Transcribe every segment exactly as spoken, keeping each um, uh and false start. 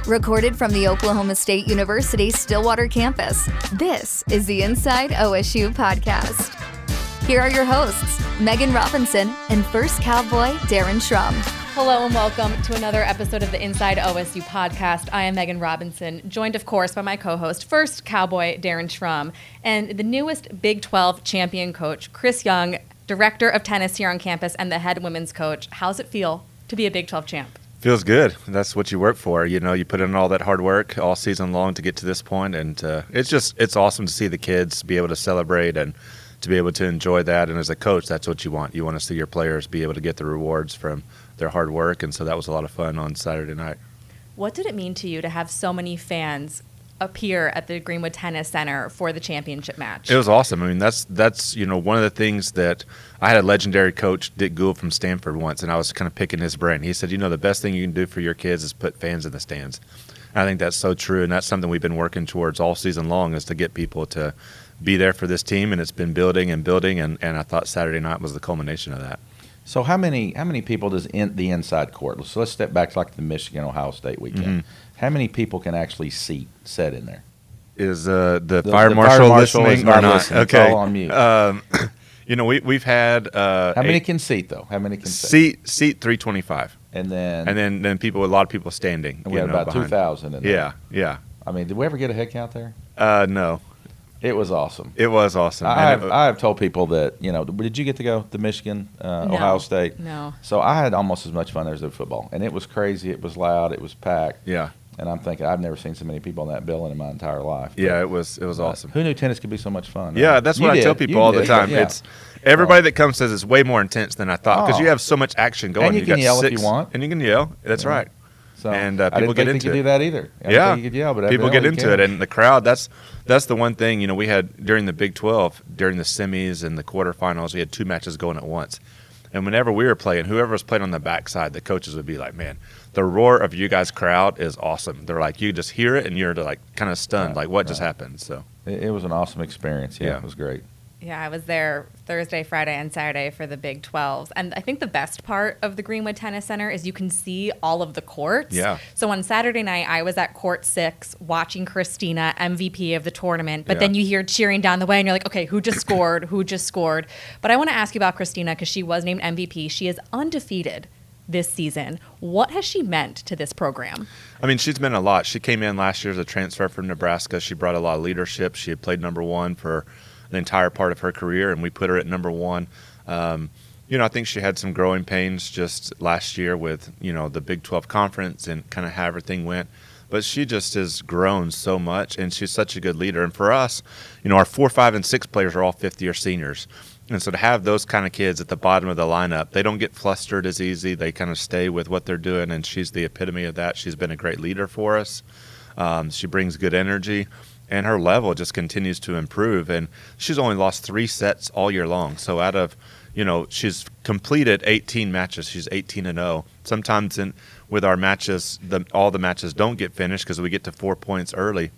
Recorded from the Oklahoma State University Stillwater campus, this is the Inside O S U podcast. Here are your hosts, Megan Robinson and First Cowboy Darren Schrum. Hello and welcome to another episode of the Inside O S U podcast. I am Megan Robinson, joined of course by my co-host, First Cowboy Darren Schrum, and the newest Big twelve champion coach, Chris Young, director of tennis here on campus and the head women's coach. How's it feel to be a Big twelve champ? Feels good. That's what you work for. You know, you put in all that hard work all season long to get to this point, and uh, it's just it's awesome to see the kids be able to celebrate and to be able to enjoy that. And as a coach, that's what you want. You want to see your players be able to get the rewards from their hard work, and so that was a lot of fun on Saturday night. What did it mean to you to have so many fans appear at the Greenwood Tennis Center for the championship match? It was awesome. I mean, that's that's you know one of the things that I had a legendary coach, Dick Gould from Stanford, once, and I was kind of picking his brain. He said, you know, the best thing you can do for your kids is put fans in the stands. And I think that's so true, and that's something we've been working towards all season long, is to get people to be there for this team, and it's been building and building, and, and I thought Saturday night was the culmination of that. So how many how many people does in the inside court? So let's step back to like the Michigan Ohio State weekend. Mm-hmm. How many people can actually seat set in there? Is uh, the, The- fire the marshal fire marshal listening is not or not? listening. It's Okay. all on mute. Um, you know, we we've had uh, How many eight- can seat though? How many can seat? seat seat three twenty-five, And then and then then people a lot of people standing. and we you had know, about two behind. thousand in there. Yeah, yeah. I mean, did we ever get a head count there? Uh, no, It was awesome. it was awesome. I And have, it- I have told people that, you know, did you get to go to Michigan, uh, No. Ohio State? No. So I had almost as much fun there as the football. And it was crazy. It was loud. It was packed. yeah, And I'm thinking, I've never seen so many people in that building in my entire life. yeah. It was it was But awesome. Who knew tennis could be so much fun? Yeah, right? that's You what I did. tell people You all the did. time. Yeah. It's everybody that comes says it's way more intense than I thought, because Oh. you have so much action going. And you can got yell if six, you want. and you can yell. That's Yeah. right. So And, uh, I people didn't get think into you could it. do that either. I didn't Yeah, think you could yell, but people get evidently into you it, can. and the crowd. That's that's the one thing. You know, we had during the Big twelve, during the semis and the quarterfinals, we had two matches going at once. And whenever we were playing, whoever was playing on the backside, the coaches would be like, "Man, the roar of you guys' crowd is awesome." They're like, you just hear it, and you're like kind of stunned, Right, like what just right. happened. So It, it was an awesome experience. Yeah, Yeah. it was great. Yeah, I was there Thursday, Friday, and Saturday for the Big twelves. And I think the best part of the Greenwood Tennis Center is you can see all of the courts. Yeah. So on Saturday night, I was at court six watching Christina, M V P of the tournament. But Yeah. then you hear cheering down the way, and you're like, okay, who just scored? Who just scored? But I want to ask you about Christina, because she was named M V P. She is undefeated this season. What has she meant to this program? I mean, she's been a lot. She came in last year as a transfer from Nebraska. She brought a lot of leadership. She had played number one for the entire part of her career, and we put her at number one. Um, you know, I think she had some growing pains just last year with, you know, the Big twelve conference and kind of how everything went. But she just has grown so much, and she's such a good leader. And for us, you know, our four, five, and six players are all fifth-year seniors. And so to have those kind of kids at the bottom of the lineup, they don't get flustered as easy. They kind of stay with what they're doing, and she's the epitome of that. She's been a great leader for us. Um, she brings good energy, and her level just continues to improve. And she's only lost three sets all year long. So out of, you know, she's completed eighteen matches. She's eighteen and oh. Sometimes in with our matches, the, all the matches don't get finished because we get to four points early.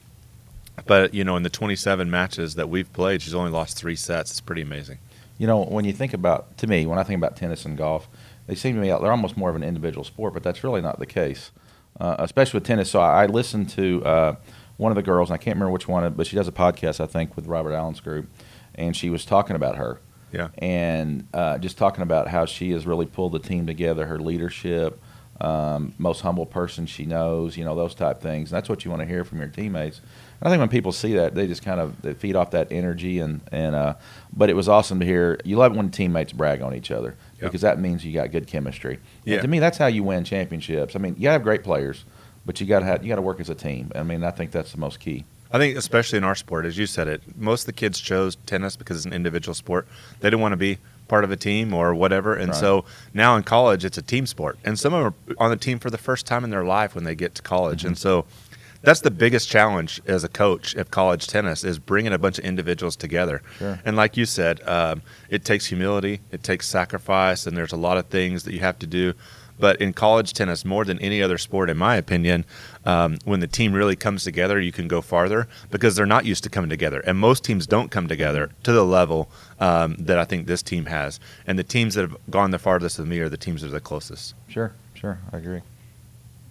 But, you know, in the twenty-seven matches that we've played, she's only lost three sets. It's pretty amazing. You know, when you think about, to me, when I think about tennis and golf, they seem to me they're almost more of an individual sport, but that's really not the case, uh, especially with tennis. So I, I listened to uh, one of the girls, and I can't remember which one, but she does a podcast, I think, with Robert Allen's group, and she was talking about her. Yeah. And uh, just talking about how she has really pulled the team together, her leadership, um, most humble person she knows, you know, those type things. And that's what you want to hear from your teammates. And I think when people see that, they just kind of they feed off that energy. And, and uh, but it was awesome to hear. You love when teammates brag on each other, Yeah. because that means you got good chemistry. Yeah. And to me, that's how you win championships. I mean, you got to have great players, but you got to have you got to work as a team. I mean, I think that's the most key. I think especially in our sport, as you said it, most of the kids chose tennis because it's an individual sport. They didn't want to be part of a team or whatever. And Right. so now in college, it's a team sport. And some of them are on the team for the first time in their life when they get to college. Mm-hmm. And so that's the biggest challenge as a coach of college tennis, is bringing a bunch of individuals together. Sure. And like you said, um, it takes humility, it takes sacrifice, and there's a lot of things that you have to do. But in college tennis, more than any other sport, in my opinion, um, when the team really comes together, you can go farther, because they're not used to coming together. And most teams don't come together to the level um, that I think this team has. And the teams that have gone the farthest with me are the teams that are the closest. Sure, sure, I agree.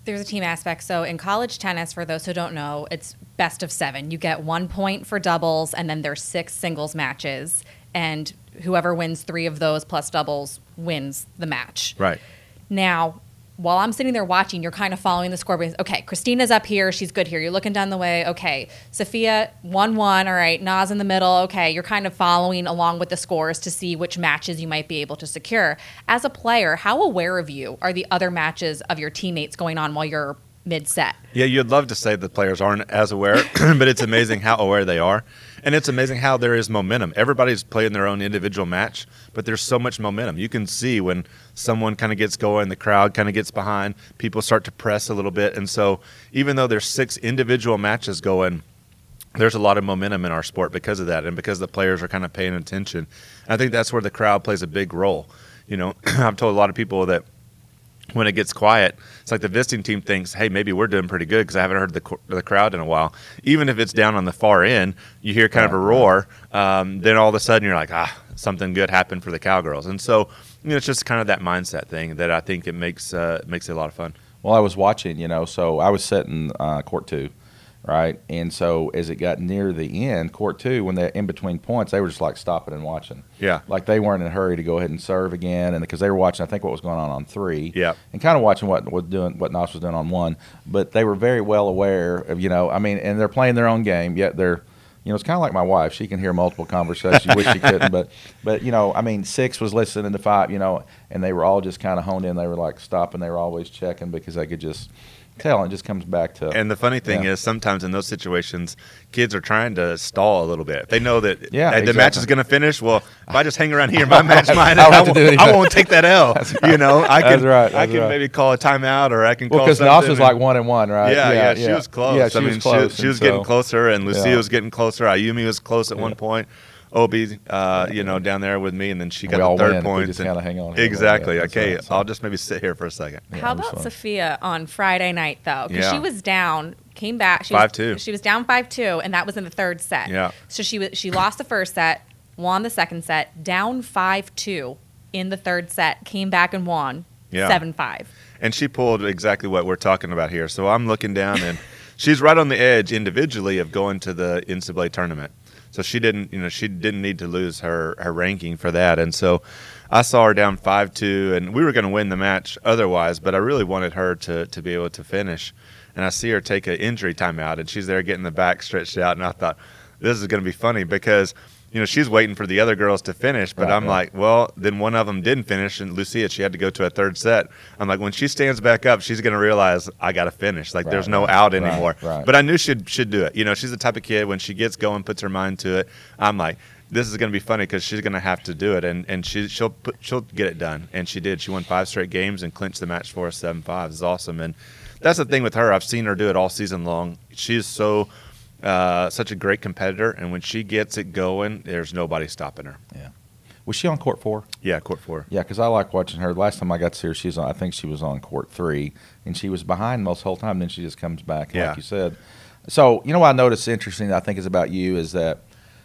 There's a team aspect. So in college tennis, for those who don't know, it's best of seven. You get one point for doubles, and then there's six singles matches, and whoever wins three of those plus doubles wins the match. Right. Now, while I'm sitting there watching, you're kind of following the score. Okay, Christina's up here. She's good here. You're looking down the way. Okay, Sophia, one one. All right, Naz in the middle. Okay, you're kind of following along with the scores to see which matches you might be able to secure. As a player, how aware of you are the other matches of your teammates going on while you're mid-set? Yeah, you'd love to say the players aren't as aware, but it's amazing how aware they are. And it's amazing how there is momentum. Everybody's playing their own individual match, but there's so much momentum. You can see when someone kind of gets going, the crowd kind of gets behind, people start to press a little bit. And so even though there's six individual matches going, there's a lot of momentum in our sport because of that and because the players are kind of paying attention. And I think that's where the crowd plays a big role. You know, I've told a lot of people that when it gets quiet, it's like the visiting team thinks, hey, maybe we're doing pretty good because I haven't heard the the crowd in a while. Even if it's down on the far end, you hear kind of a roar, um, then all of a sudden you're like, ah, something good happened for the Cowgirls. And so, you know, it's just kind of that mindset thing that I think it makes uh, makes it a lot of fun. Well, I was watching, you know, so I was sitting uh, court two, right? And so as it got near the end, court two, when they're in between points, they were just like stopping and watching. Yeah. Like they weren't in a hurry to go ahead and serve again, and because they were watching, I think, what was going on on three. Yeah. And kind of watching what was doing, what Nos was doing on one. But they were very well aware of, you know, I mean, and they're playing their own game, yet they're, you know, it's kind of like my wife. She can hear multiple conversations. She wish she couldn't, but, but you know, I mean, six was listening to five, you know, and they were all just kind of honed in. They were like stopping. They were always checking because they could just tell, and it just comes back to. And the funny thing yeah. is, sometimes in those situations, kids are trying to stall a little bit. If they know that yeah, hey, the exactly. match is going to finish, well, if I just hang around here, my match might. I I, don't have to won't, do I won't take that L. right. You know, I can. That's right. That's I can right. maybe call a timeout, or I can Well, call because something. Nos was like one and one, right? Yeah, yeah, she was close. Yeah, she I mean, was close. she, she was and getting so- closer, and Lucia Yeah. was getting closer. Ayumi was close at Yeah. one point. Obi, uh, you know, down there with me, and then she got We all the third win if we point. just and- kinda hang on here. Exactly. Yeah, that's okay, right, so- I'll just maybe sit here for a second. Yeah, How it was about fun. Sophia on Friday night, though? Because Yeah. she was down, came back. She five was, two. She was down five two, and that was in the third set. Yeah. So she was she lost the first set, won the second set, down five two in the third set, came back and won Yeah. seven five. And she pulled exactly what we're talking about here. So I'm looking down, and she's right on the edge individually of going to the N C double A tournament. So she didn't, you know, she didn't need to lose her, her ranking for that. And so I saw her down five two, and we were going to win the match otherwise, but I really wanted her to, to be able to finish. And I see her take an injury timeout, and she's there getting the back stretched out, and I thought, this is going to be funny because – you know, she's waiting for the other girls to finish, but Right, I'm right. like, well, then one of them didn't finish, and Lucia, she had to go to a third set. I'm like, when she stands back up, she's going to realize I got to finish. Like, Right, there's no right, out right, anymore. right. But I knew she'd should do it. You know, she's the type of kid when she gets going, puts her mind to it. I'm like, this is going to be funny because she's going to have to do it, and and she she'll put, she'll get it done, and she did. She won five straight games and clinched the match for us seven five. It's awesome, and that's the thing with her. I've seen her do it all season long. She's so. Uh, such a great competitor, and when she gets it going, there's nobody stopping her. Yeah. Was she on court four? Yeah, court four. Yeah, because I like watching her. Last time I got to see her, she's on. I think she was on court three, and she was behind most whole time. Then she just comes back, Yeah. like you said. So you know what I noticed interesting. I think is about you is that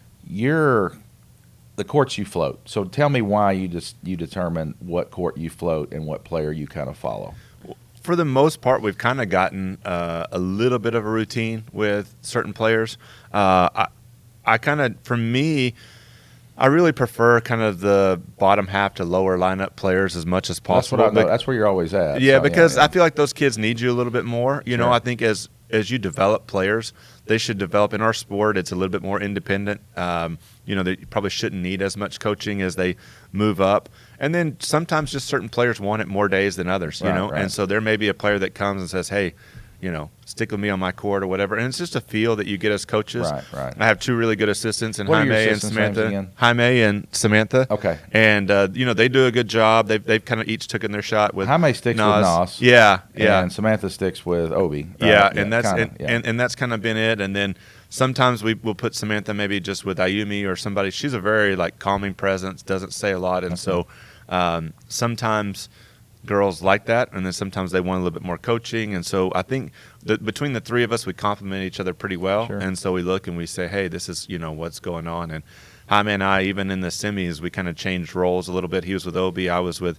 you're the courts you float. So tell me why you just you determine what court you float and what player you kind of follow. For the most part, we've kind of gotten uh, a little bit of a routine with certain players. Uh, I, I kind of, for me, I really prefer kind of the bottom half to lower lineup players as much as That's possible. what I know. Bec- That's where you're always at. yeah, So, because yeah. I feel like those kids need you a little bit more. You know, Sure. I think as as you develop players, they should develop. In our sport, it's a little bit more independent. Um, you know, they probably shouldn't need as much coaching as they move up. And then sometimes just certain players want it more days than others, you Right, know. right. And so there may be a player that comes and says, hey, you know, stick with me on my court or whatever. And it's just a feel that you get as coaches. Right, right. I have two really good assistants in What are Jaime your and assistants' names Samantha. again? Jaime and Samantha. Okay. And, uh, you know, they do a good job. They've, they've kind of each taken their shot with Jaime sticks with Nas. Nos. Yeah, yeah. And Samantha sticks with Obi. right? Yeah, and that's kinda, and, yeah. and, and that's kind of been it. And then sometimes we will put Samantha maybe just with Ayumi or somebody. She's a very like calming presence, doesn't say a lot, and so um, sometimes girls like that, and then sometimes they want a little bit more coaching. And so I think that between the three of us, we complement each other pretty well. Sure. And so we look and we say, hey, this is you know what's going on. And Jaime and I, even in the semis, we kind of changed roles a little bit. He was with Obi, I was with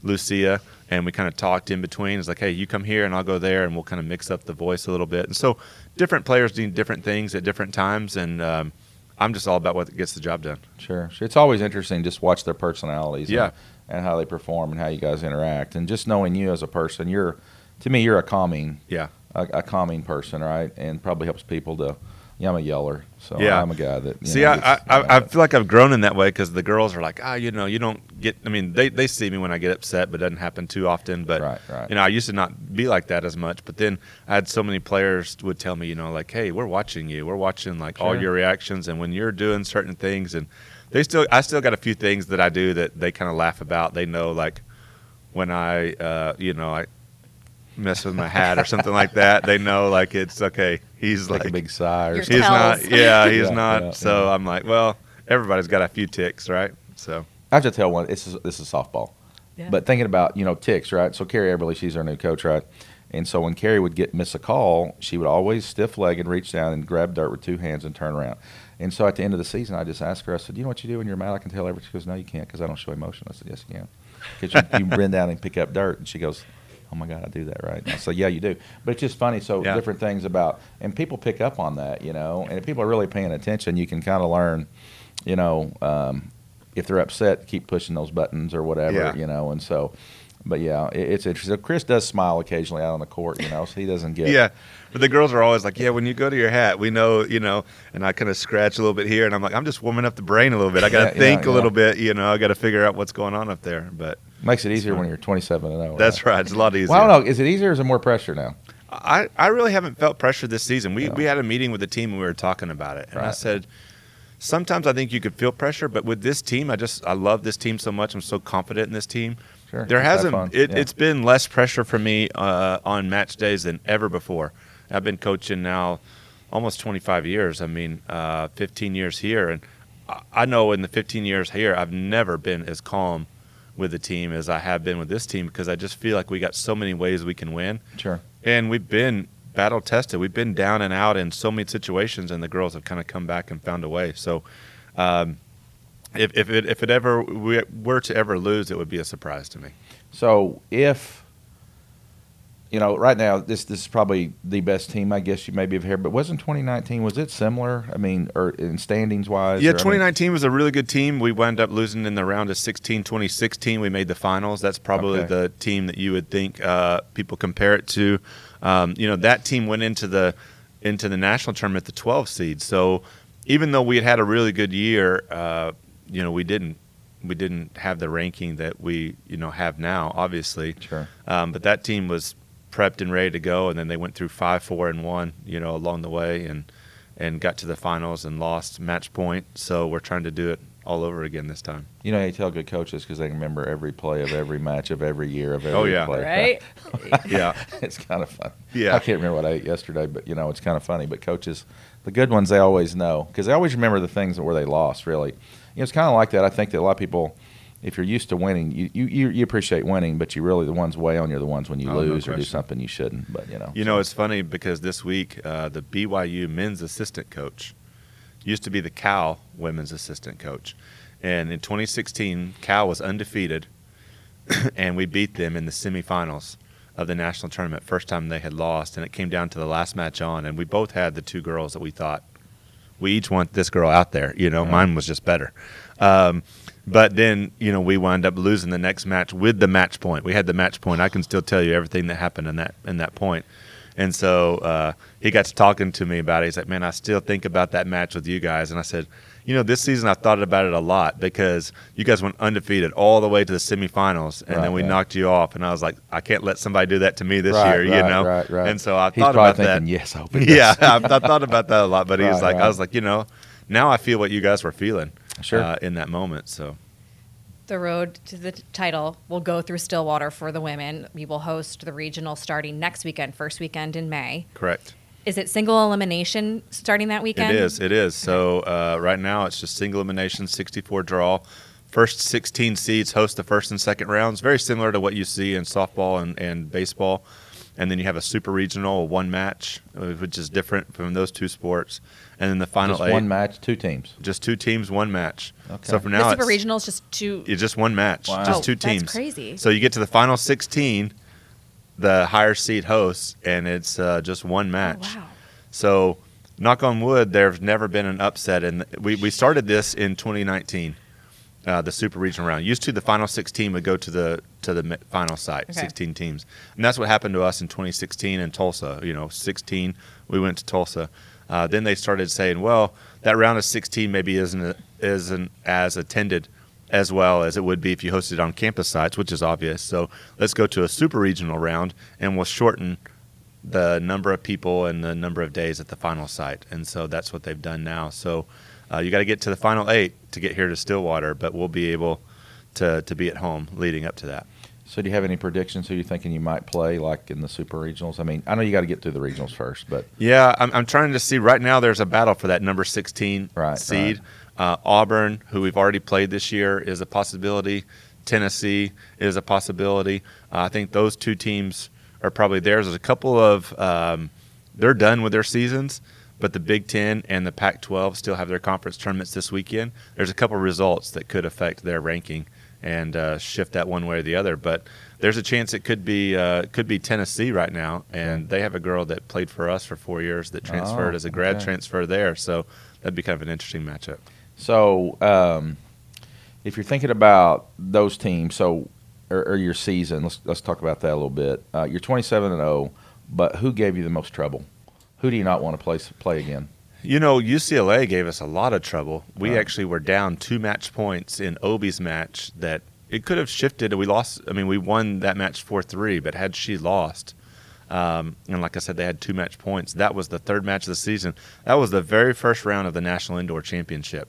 Lucia, and we kind of talked in between. It's like, hey, you come here and I'll go there, and we'll kind of mix up the voice a little bit. And so different players do different things at different times, and um, I'm just all about what gets the job done. Sure. It's always interesting just watch their personalities yeah. and, and how they perform and how you guys interact. And just knowing you as a person, you're to me, you're a calming, yeah. a, a calming person, right? And probably helps people to – yeah, I'm a yeller, so yeah. I'm a guy that you see. know, I, gets, I, you know, I feel like I've grown in that way because the girls are like, ah, oh, you know, you don't get. I mean, they, they see me when I get upset, but it doesn't happen too often. But right, right. you know, I used to not be like that as much. But then I had so many players would tell me, you know, like, hey, we're watching you. We're watching like Sure. all your reactions, and when you're doing certain things, and they still, I still got a few things that I do that they kind of laugh about. They know like when I, uh, you know, I mess with my hat or something like that. They know like it's okay. He's like, like a big sigh or Your something. He's not. Yeah, he's Yeah, not. yeah, so yeah. I'm like, well, everybody's got a few ticks, right? So I have to tell one. This is this is softball, Yeah. but thinking about you know ticks, right? So Carrie Eberly, she's our new coach, right? And so when Carrie would get miss a call, she would always stiff leg and reach down and grab dirt with two hands and turn around. And so at the end of the season, I just asked her. I said, "Do you know what you do when you're mad? I can tell everything." She goes, "No, you can't, because I don't show emotion." I said, "Yes, you can, because you, you bend down and pick up dirt." And she goes, "Oh my God, I do that, right?" And I said, "Yeah, you do." But it's just funny. So Yeah. different things about, and people pick up on that, you know. And if people are really paying attention, you can kind of learn, you know, um, if they're upset, keep pushing those buttons or whatever, Yeah. you know. And so, but yeah, it, it's interesting. So Chris does smile occasionally out on the court, you know, so he doesn't get. yeah, but the girls are always like, yeah, when you go to your hat, we know, you know, and I kind of scratch a little bit here, and I'm like, I'm just warming up the brain a little bit. I got to Yeah, yeah, think a yeah. little bit, you know, I got to figure out what's going on up there. But Makes it easier when you're twenty-seven and oh. that's right. It's a lot easier. Well, I don't know. Is it easier or is it more pressure now? I, I really haven't felt pressure this season. We Yeah. we had a meeting with the team and we were talking about it, and I Right. said, sometimes I think you could feel pressure, but with this team, I just I love this team so much. I'm so confident in this team. Sure. There Let's have hasn't fun. it, Yeah. it's been less pressure for me uh, on match days than ever before. I've been coaching now almost twenty-five years. I mean, uh, fifteen years here, and I- I know in the fifteen years here, I've never been as calm with the team as I have been with this team, because I just feel like we got so many ways we can win, Sure. and we've been battle tested. We've been down and out in so many situations, and the girls have kind of come back and found a way. So. Um, if if it if it ever we were to ever lose, it would be a surprise to me. So if, you know, right now this this is probably the best team I guess you maybe have here, but wasn't twenty nineteen, was it similar? I mean, or in standings wise? Yeah, or, I mean- twenty nineteen was a really good team. We wound up losing in the round of sixteen. twenty sixteen, we made the finals. That's probably Okay. the team that you would think uh, people compare it to. Um, you know, that team went into the into the national tournament the twelve seed. So even though we had had a really good year, uh, you know, we didn't we didn't have the ranking that we you know have now, obviously. Sure. Um, but that team was prepped and ready to go, and then they went through five, four, and one, you know, along the way, and and got to the finals and lost match point. So we're trying to do it all over again this time. You know, you tell good coaches because they can remember every play of every match of every year of every Oh, yeah. play. Right? Yeah, It's kind of fun. Yeah. I can't remember what I ate yesterday, but, you know, it's kind of funny. But coaches, the good ones, they always know because they always remember the things where they lost, really. You know, it's kind of like that. I think that a lot of people, if you're used to winning, you, you, you you appreciate winning, but you really, the ones way on you are the ones when you Oh, no lose or do question. something you shouldn't. But, you know. you know, it's funny because this week uh, the B Y U men's assistant coach used to be the Cal women's assistant coach, and in twenty sixteen, Cal was undefeated, and we beat them in the semifinals of the national tournament. First time they had lost, and it came down to the last match on, and we both had the two girls that we thought we each want this girl out there. You know, Yeah. mine was just better. Um, but then, you know, we wound up losing the next match with the match point. We had the match point. I can still tell you everything that happened in that in that point. And so uh, he got to talking to me about it. He's like, man, I still think about that match with you guys. And I said, you know, this season I thought about it a lot because you guys went undefeated all the way to the semifinals, and Right, then we yeah. knocked you off. And I was like, I can't let somebody do that to me this Right, year, you right, know? right, right. And so I He's thought probably about that. thinking, yes, I hope it does. Yeah, I, I thought about that a lot. But he was Right, like, right. I was like, you know, now I feel what you guys were feeling Sure. uh, in that moment. So The road to the t- title will go through Stillwater for the women. We will host the regional starting next weekend, first weekend in May. correct. Is it single elimination starting that weekend? It is. It is. So uh, right now it's just single elimination, sixty-four draw. First sixteen seeds host the first and second rounds. Very similar to what you see in softball and, and baseball. and then you have a super regional, one match, which is different from those two sports, and then the final just eight. one match, two teams. Just two teams, one match. Okay. So for The now, super it's, regional is just two. it's just one match, Wow. just Oh, two that's teams. crazy. So you get to the final sixteen, the higher seed hosts, and it's uh, just one match. Oh, wow. So, knock on wood, there's never been an upset. And we, we started this in twenty nineteen, uh, the super regional round. Used to, the final sixteen would go to the to the final site, Okay. sixteen teams, and that's what happened to us in twenty sixteen in Tulsa. You know, sixteen, we went to Tulsa. Uh, then they started saying, well, that round of sixteen maybe isn't isn't as attended as well as it would be if you hosted on campus sites, which is obvious. So let's go to a super regional round, and we'll shorten the number of people and the number of days at the final site. And so that's what they've done now. So uh, you got to get to the final eight to get here to Stillwater, but we'll be able to, to be at home leading up to that. So do you have any predictions who you're thinking you might play, like in the super regionals? I mean, I know you got to get through the regionals first, but Yeah, I'm, I'm trying to see. Right now there's a battle for that number sixteen Right, seed. Uh, Auburn, who we've already played this year, is a possibility. Tennessee is a possibility. Uh, I think those two teams are probably theirs. There's a couple of um, they're done with their seasons, but the Big Ten and the Pac twelve still have their conference tournaments this weekend. There's a couple of results that could affect their ranking and uh, shift that one way or the other. But there's a chance it could be uh, could be Tennessee right now, and they have a girl that played for us for four years that transferred Oh, as a grad okay. transfer there. So that'd be kind of an interesting matchup. So, um, if you're thinking about those teams, so or, or your season, let's let's talk about that a little bit. Uh, you're twenty-seven and oh, but who gave you the most trouble? Who do you not want to play play again? You know, U C L A gave us a lot of trouble. We Right. actually were down two match points in Obi's match that it could have shifted. We lost. I mean, we won that match four three, but had she lost, um, and like I said, they had two match points. That was the third match of the season. That was the very first round of the National Indoor Championship.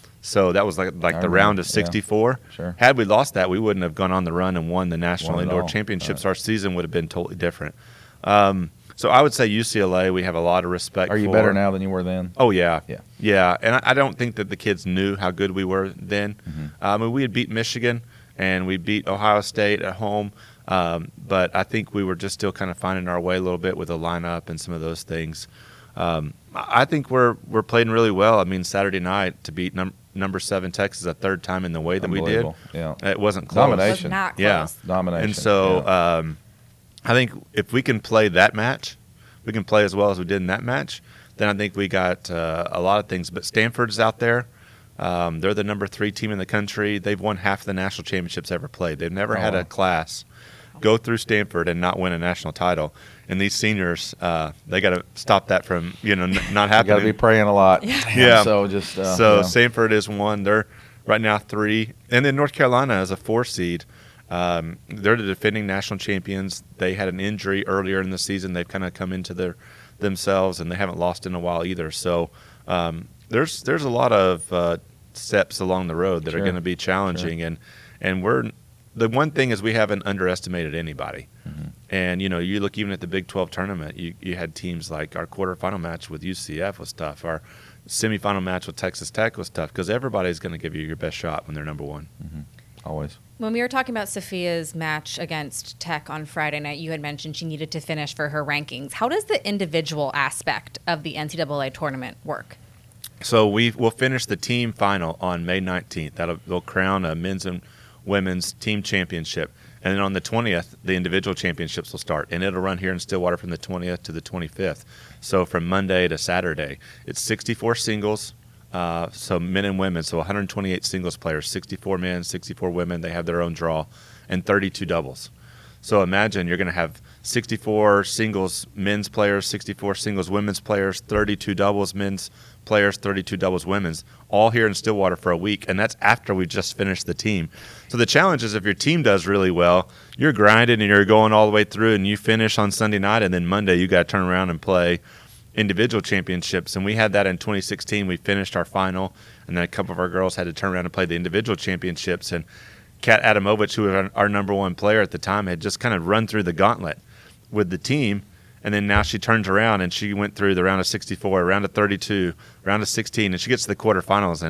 So that was like like I the remember, round of yeah. sixty-four. Sure. Had we lost that, we wouldn't have gone on the run and won the National Won it Indoor all. Championships. Right. Our season would have been totally different. Um, so I would say U C L A. We have a lot of respect. Are you for. better now than you were then? Oh yeah, Yeah. yeah. And I, I don't think that the kids knew how good we were then. Mm-hmm. I mean, we had beat Michigan and we beat Ohio State at home, um, but I think we were just still kind of finding our way a little bit with the lineup and some of those things. Um, I I think we're we're playing really well. I mean, Saturday night to beat num- number seven Texas a third time in the way that we did, Unbelievable. Yeah. it wasn't close. It was Domination. not close. Yeah. Domination. And so yeah. um, I think if we can play that match, we can play as well as we did in that match, then I think we got uh, a lot of things. But Stanford's out there. Um, they're the number three team in the country. They've won half the national championships ever played. They've never had Oh. a class go through Stanford and not win a national title. And these seniors, uh, they got to stop that from you know n- not you got happening. to be praying a lot. Yeah. So just uh, So yeah. Stanford is one. They're right now three, and then North Carolina is a four seed. Um, they're the defending national champions. They had an injury earlier in the season. They've kind of come into their themselves, and they haven't lost in a while either. So um, there's there's a lot of uh, steps along the road that Sure. are going to be challenging, and and we're the one thing is we haven't underestimated anybody. Mm-hmm. And you know, you look even at the Big twelve tournament. You you had teams like our quarterfinal match with U C F was tough. Our semifinal match with Texas Tech was tough because everybody's going to give you your best shot when they're number one. always. When we were talking about Sophia's match against Tech on Friday night, you had mentioned she needed to finish for her rankings. How does the individual aspect of the N C double A tournament work? So we will finish the team final on May nineteenth. That'll they'll crown a men's and women's team championship, and then on the twentieth, the individual championships will start, and it'll run here in Stillwater from the twentieth to the twenty-fifth. So from Monday to Saturday, it's sixty-four singles. Uh, so men and women, so one hundred twenty-eight singles players, sixty-four men, sixty-four women. They have their own draw, and thirty-two doubles. So imagine you're going to have sixty-four singles men's players, sixty-four singles women's players, thirty-two doubles men's players, thirty-two doubles women's, all here in Stillwater for a week, and that's after we just finished the team. So the challenge is if your team does really well, you're grinding and you're going all the way through, and you finish on Sunday night, and then Monday you got to turn around and play individual championships. And we had that in twenty sixteen. We finished our final, and then a couple of our girls had to turn around and play the individual championships. And Kat Adamovich, who was our, our number one player at the time, had just kind of run through the gauntlet with the team. And then now she turns around and she went through the round of sixty-four, round of thirty-two, round of sixteen, and she gets to the quarterfinals. And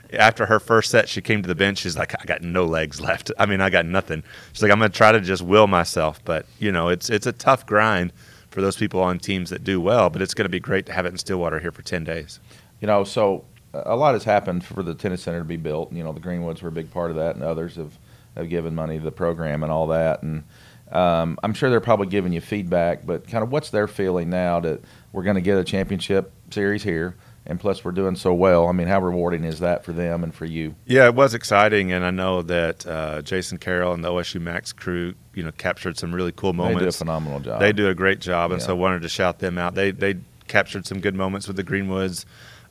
after her first set, she came to the bench. She's like, I got no legs left. I mean, I got nothing. She's like, I'm going to try to just will myself. But, you know, it's it's a tough grind for those people on teams that do well, but it's going to be great to have it in Stillwater here for ten days. You know, so a lot has happened for the tennis center to be built. You know, the Greenwoods were a big part of that, and others have, have given money to the program and all that. And um, I'm sure they're probably giving you feedback, but kind of what's their feeling now that we're going to get a championship series here, and plus we're doing so well? I mean, how rewarding is that for them and for you? Yeah, it was exciting, and I know that uh, Jason Carroll and the O S U Max crew, you know, captured some really cool moments. They do a phenomenal job. They do a great job, and Yeah. so I wanted to shout them out. They they captured some good moments with the Greenwoods,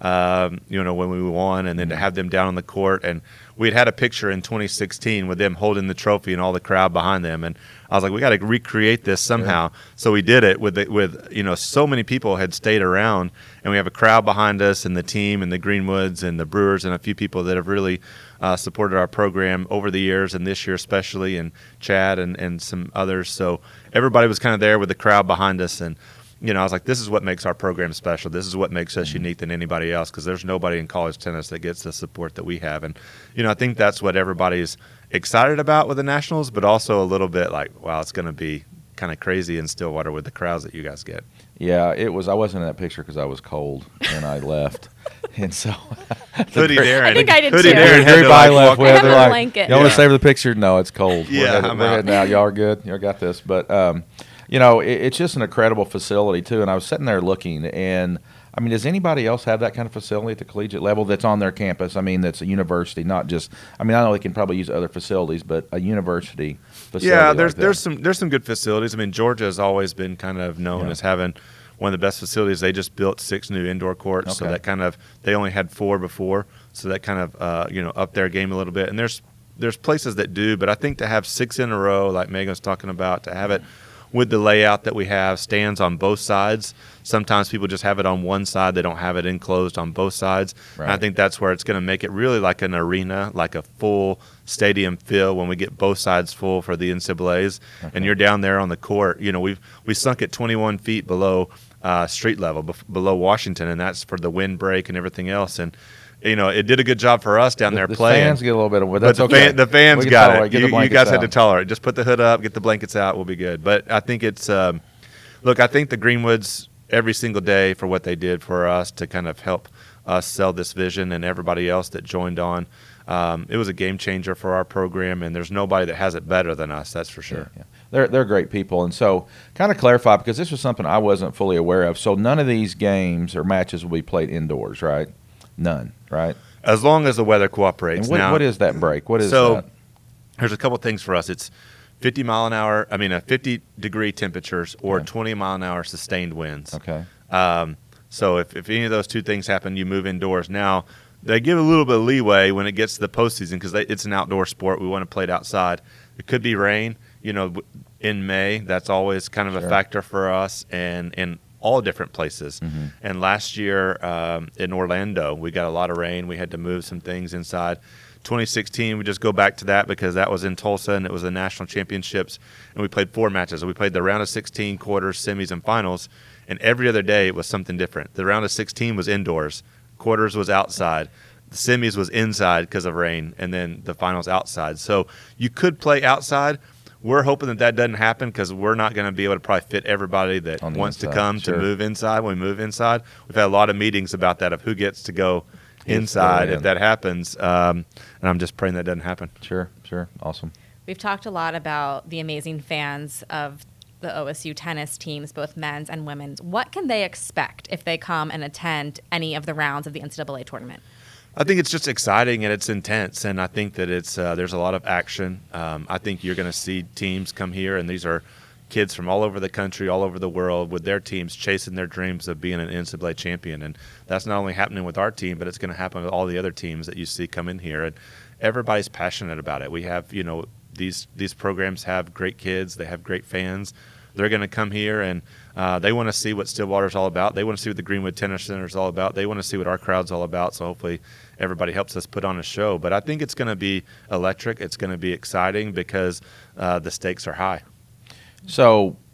um, you know, when we won, and then to have them down on the court. And we had had a picture in twenty sixteen with them holding the trophy and all the crowd behind them. And I was like, we got to recreate this somehow. Yeah. So we did it with, the, with you know, so many people had stayed around, and we have a crowd behind us and the team and the Greenwoods and the Brewers and a few people that have really uh, supported our program over the years, and this year especially, and Chad and, and some others. So everybody was kind of there with the crowd behind us. And you know, I was like, this is what makes our program special. This is what makes us unique than anybody else, because there's nobody in college tennis that gets the support that we have. And, you know, I think that's what everybody's excited about with the Nationals, but also a little bit like, wow, it's going to be kind of crazy in Stillwater with the crowds that you guys get. Yeah, it was. I wasn't in that picture because I was cold and I left. And so Hoodie Darren. I think I did Hoodie too. Darren had to, Everybody like, left walk with. I have They're a like, blanket. y'all want Yeah. to save the picture? No, it's cold. Yeah, we're heading, I'm we're out. heading out. Y'all are good. Y'all got this. But um, you know, it, it's just an incredible facility too. And I was sitting there looking, and I mean, does anybody else have that kind of facility at the collegiate level that's on their campus? I mean, that's a university, not just. I mean, I know they can probably use other facilities, but a university facility. Yeah, like there's that. there's some there's some good facilities. I mean, Georgia has always been kind of known Yeah. as having one of the best facilities. They just built six new indoor courts, so Okay. that kind of they only had four before, so that kind of uh, you know upped their game a little bit. And there's there's places that do, but I think to have six in a row, like Megan was talking about, to have it with the layout that we have, stands on both sides. Sometimes people just have it on one side; they don't have it enclosed on both sides. Right. And I think that's where it's going to make it really like an arena, like a full stadium feel when we get both sides full for the N C double A's. Okay. And you're down there on the court. You know, we've we sunk at twenty-one feet below uh, street level, bef- below Washington, and that's for the windbreak and everything else. And you know, it did a good job for us down The- there the playing. fans get a little bit of, but But that's the, okay. fan, the fans We can got tolerate. it. Get the You, you blankets guys had to out. tolerate. Just put the hood up, get the blankets out. We'll be good. But I think it's um, look. I think the Greenwoods every single day for what they did for us to kind of help us sell this vision, and everybody else that joined on. Um, it was a game changer for our program, and there's nobody that has it better than us. That's for sure. Yeah, yeah. They're they're great people, and so kind of clarify, because this was something I wasn't fully aware of. So none of these games or matches will be played indoors, right? None, right? As long as the weather cooperates. And what, now, what is that break? What is so that? there's a couple things for us. It's fifty mile an hour. I mean, a fifty degree temperatures or Yeah. twenty mile an hour sustained winds. Okay. Um, so if, if any of those two things happen, you move indoors. Now, they give a little bit of leeway when it gets to the postseason because it's an outdoor sport. We want to play it outside. It could be rain, you know, in May. That's always kind of Sure. a factor for us and in all different places. Mm-hmm. And last year um, in Orlando, we got a lot of rain. We had to move some things inside. twenty sixteen, we just go back to that because that was in Tulsa and it was the national championships. And we played four matches. We played the round of sixteen, quarters, semis, and finals. And every other day it was something different. The round of sixteen was indoors. Quarters was outside. The semis was inside because of rain. And then the finals outside. So you could play outside. We're hoping that that doesn't happen because we're not going to be able to probably fit everybody that On the wants to inside, come sure. to move inside when we move inside. We've had a lot of meetings about that of who gets to go Yes, inside go in. if that happens. Um, and I'm just praying that doesn't happen. Sure, sure. Awesome. We've talked a lot about the amazing fans of the O S U tennis teams, both men's and women's. What can they expect if they come and attend any of the rounds of the N C double A tournament? I think it's just exciting and it's intense, and I think that it's uh, there's a lot of action. Um, I think you're going to see teams come here, and these are kids from all over the country, all over the world, with their teams chasing their dreams of being an N C double A champion. And that's not only happening with our team, but it's going to happen with all the other teams that you see come in here. And everybody's passionate about it. We have, you know, these these programs have great kids. They have great fans. They're going to come here, and uh, they want to see what Stillwater's all about. They want to see what the Greenwood Tennis Center is all about. They want to see what our crowd's all about. So hopefully everybody helps us put on a show. But I think it's going to be electric. It's going to be exciting because uh, the stakes are high. So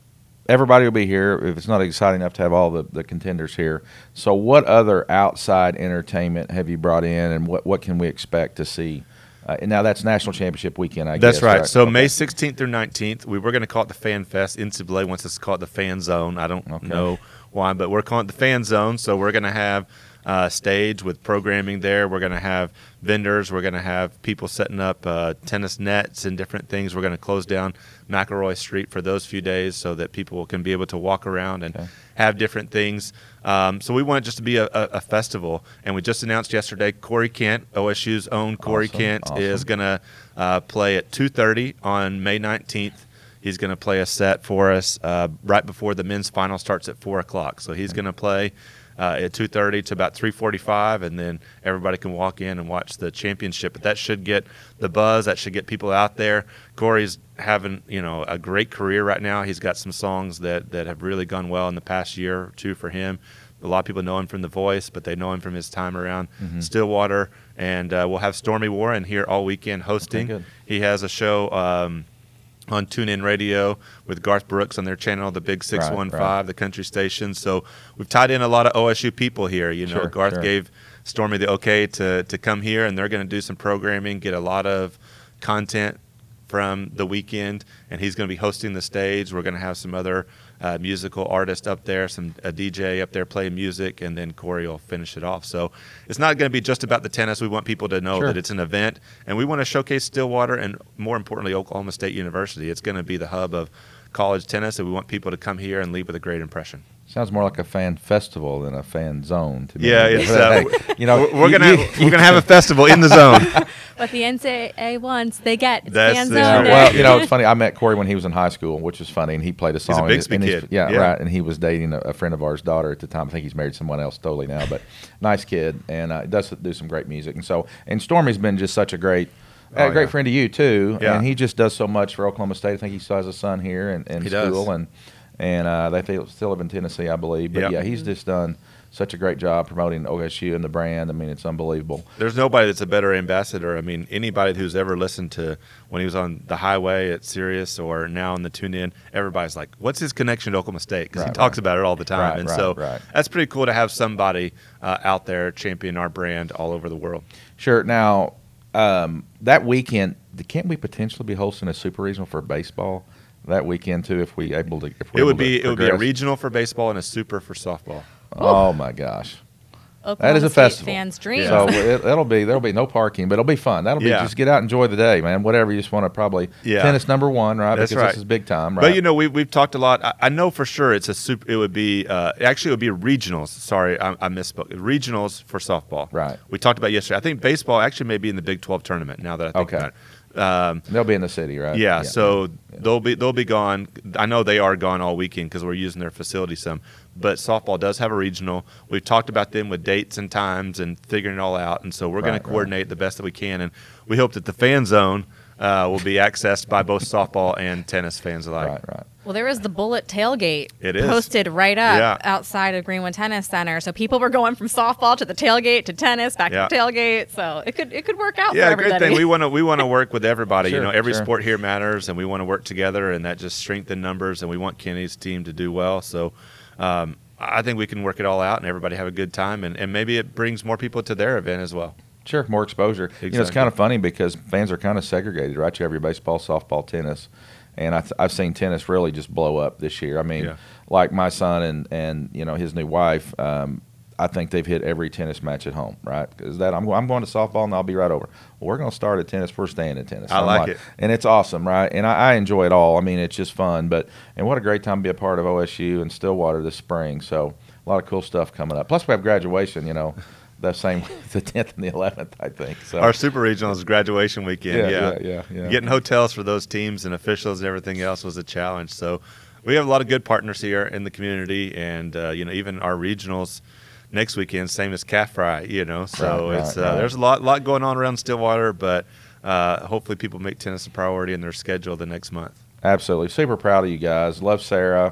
everybody will be here. If it's not exciting enough to have all the, the contenders here. So what other outside entertainment have you brought in, and what, what can we expect to see? Uh, and now that's National Championship weekend, I That's guess. right. right? So Okay. May sixteenth through nineteenth, we were going to call it the Fan Fest. N C double A wants us to call it the Fan Zone. I don't Okay. know why, but we're calling it the Fan Zone. So we're going to have uh, stage with programming there. We're going to have vendors. We're going to have people setting up uh, tennis nets and different things. We're going to close down McElroy Street for those few days so that people can be able to walk around and Okay. have different things. Um, so we want it just to be a, a, a festival. And we just announced yesterday, Corey Kent, O S U's own Corey Awesome, Kent, awesome. is going to uh, play at two thirty on May nineteenth. He's going to play a set for us uh, right before the men's final starts at four o'clock. So he's going to play uh, at two thirty to about three forty-five, and then everybody can walk in and watch the championship. But that should get the buzz. That should get people out there. Corey's having, you know, a great career right now. He's got some songs that, that have really gone well in the past year or two for him. A lot of people know him from The Voice, but they know him from his time around Mhm. Stillwater. And uh, we'll have Stormy Warren here all weekend hosting. Okay, good. He has a show um, on TuneIn Radio with Garth Brooks on their channel, the Big six one five, right. the country station. So we've tied in a lot of O S U people here. You know, Sure, Garth sure. gave Stormy the okay to, to come here, and they're going to do some programming, get a lot of content from the weekend, and he's going to be hosting the stage. We're going to have some other uh, musical artists up there, some a D J up there playing music, and then Corey will finish it off. So it's not going to be just about the tennis. We want people to know Sure. that it's an event, and we want to showcase Stillwater and, more importantly, Oklahoma State University. It's going to be the hub of college tennis, and we want people to come here and leave with a great impression. Sounds more like a fan festival than a fan zone to me. Yeah, it's, But, uh, hey, you know, we're, we're you- gonna you- we're gonna have a festival in the zone. But the N C double A wants, they get it's That's fan the- zone Yeah, day. well, you know, it's funny. I met Corey when he was in high school, which is funny, and he played a song. a and- Bixby and he's- kid. Yeah, Yeah. right. And he was dating a, a friend of ours' daughter at the time. I think he's married to someone else totally now, but nice kid, and uh, does do some great music. And so, and Stormy's been just such a great, Oh, a great yeah. friend to you too. Yeah. And he just does so much for Oklahoma State. I think he still has a son here in, in He does. school, and and uh, they feel, still live in Tennessee, I believe. But Yep. yeah, he's just done such a great job promoting O S U and the brand. I mean, it's unbelievable. There's nobody that's a better ambassador. I mean, anybody who's ever listened to when he was on the highway at Sirius or now on the TuneIn, everybody's like, what's his connection to Oklahoma State? Because Right, he talks right. about it all the time. Right, and right, so right. that's pretty cool to have somebody uh, out there champion our brand all over the world. Sure. Now, um, that weekend, can't we potentially be hosting a super regional for baseball that weekend too? If we able to, if we're It would able to be it would be a progress? regional for baseball and a super for softball. Oh my gosh, Oklahoma that is a State festival. Fans' dream. So it, that'll be there'll be no parking, but it'll be fun. That'll be Yeah. just get out and enjoy the day, man. Whatever you just want to probably Yeah. tennis number one, right? That's because right. this is big time, right? But you know, we we've talked a lot. I, I know for sure it's a super. It would be uh, actually it would be regionals. Sorry, I, I misspoke. Regionals for softball. Right. We talked about yesterday. I think baseball actually may be in the Big twelve tournament. Now that I think Okay. about it. Um, they'll be in the city, right? yeah, so they'll be they'll be gone. I know they are gone all weekend because we're using their facility some. But softball does have a regional. We've talked about them with dates and times and figuring it all out. And so we're going Right, to right. coordinate the best that we can. And we hope that the fan zone uh, will be accessed by both softball and tennis fans alike. right, right. Well, there was the Bullet tailgate It is. posted right up Yeah. outside of Greenwood Tennis Center. So people were going from softball to the tailgate to tennis, back Yeah. to the tailgate. So it could it could work out Yeah, for great everybody. thing. We want to we want to work with everybody. Sure, you know, every sure. sport here matters, and we want to work together, and that just strengthens numbers. And we want Kenny's team to do well. So, um, I think we can work it all out, and everybody have a good time, and, and maybe it brings more people to their event as well. Sure, more exposure. You know, it's Exactly. kind of funny because fans are kind of segregated, right? You have your baseball, softball, tennis, and I th- I've seen tennis really just blow up this year. I mean, Yeah. like my son and and you know his new wife. Um, I think they've hit every tennis match at home, right? Because that I'm, I'm going to softball and I'll be right over. Well, we're going to start at tennis. We're staying at tennis. I I'm like it. and it's awesome, right? And I, I enjoy it all. I mean, it's just fun. But and what a great time to be a part of O S U and Stillwater this spring. So a lot of cool stuff coming up. Plus we have graduation. You know, the same the tenth and the eleventh, I think. So Our super regional is graduation weekend. Yeah, Yeah, yeah, yeah, yeah. Getting hotels for those teams and officials and everything else was a challenge. So we have a lot of good partners here in the community, and uh, you know, even our regionals next weekend, same as Calf Fry. You know, so Right, it's right, uh, right. there's a lot lot going on around Stillwater, but uh, hopefully people make tennis a priority in their schedule the next month. Absolutely. Super proud of you guys. Love Sarah.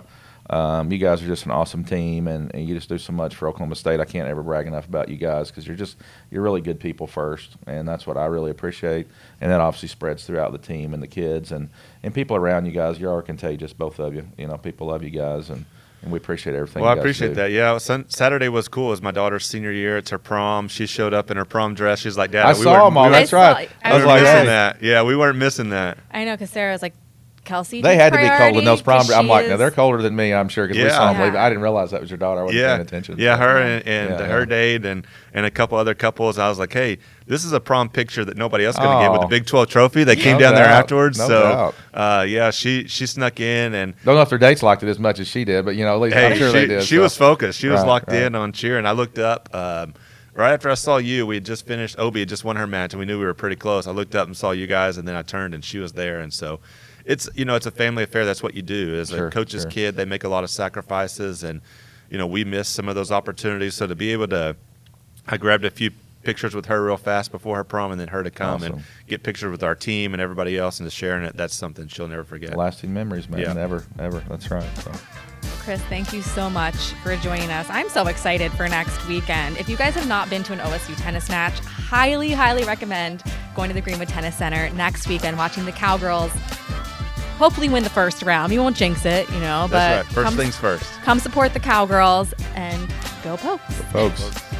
Um, you guys are just an awesome team, and, and you just do so much for Oklahoma State. I can't ever brag enough about you guys because you're just you're really good people first, and that's what I really appreciate. And that obviously spreads throughout the team and the kids and, and people around you guys. You are contagious, both of you. You know, people love you guys, and, and we appreciate everything. Well, you I guys appreciate do. that. Yeah, sun- Saturday was cool. It was my daughter's senior year. It's her prom. She showed up in her prom dress. She's like, Dad, I we saw weren't- them all. we That's I saw- right. I I was was like, missing missing that. Yeah, we weren't missing that. I know, because Sarah was like, Kelsey. They had to be cold in those prom. because I'm like, she now is- they're colder than me. I'm sure because we Yeah. saw them Yeah. leave. I didn't realize that was your daughter. I wasn't Yeah, paying attention. yeah, so. her and, and Yeah, her yeah. date and, and a couple other couples. I was like, hey, this is a prom picture that nobody else going to get with Oh. the Big twelve trophy. They came No down there doubt. afterwards. No so, doubt. Uh, yeah, she she snuck in and Don't know if their dates liked it as much as she did, but you know, at least hey, I'm sure she, they did. she so. was focused. She was Right, locked right. in on cheering. I looked up. Um, right after I saw you, we had just finished. Obi had just won her match, and we knew we were pretty close. I looked up and saw you guys, and then I turned, and she was there. And so it's, you know, it's a family affair. That's what you do. As Sure, a coach's sure. kid, they make a lot of sacrifices, and, you know, we missed some of those opportunities. So to be able to – I grabbed a few pictures with her real fast before her prom and then her to come and Awesome. get pictures with our team and everybody else and just sharing it. That's something she'll never forget. Lasting memories, man. Yeah. Never, never. That's right. So. Chris, thank you so much for joining us. I'm so excited for next weekend. If you guys have not been to an O S U tennis match, highly, highly recommend going to the Greenwood Tennis Center next weekend, watching the Cowgirls hopefully win the first round. You won't jinx it, you know, but That's right. First come, things first. come support the Cowgirls and go Pokes. Folks.